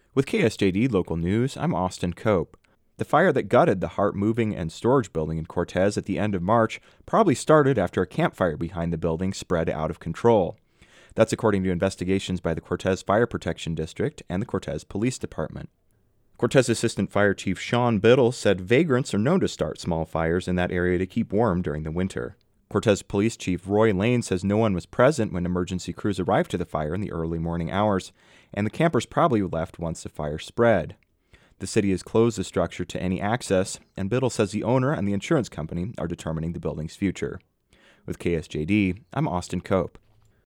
With KSJD Local News, I'm Austin Cope. The fire that gutted the Hart Moving and Storage Building in Cortez at the end of March probably started after a campfire behind the building spread out of control. That's according to investigations by the Cortez Fire Protection District and the Cortez Police Department. Cortez Assistant Fire Chief Sean Biddle said vagrants are known to start small fires in that area to keep warm during the winter. Cortez Police Chief Roy Lane says no one was present when emergency crews arrived to the fire in the early morning hours, and the campers probably left once the fire spread. The city has closed the structure to any access, and Biddle says the owner and the insurance company are determining the building's future. With KSJD, I'm Austin Cope.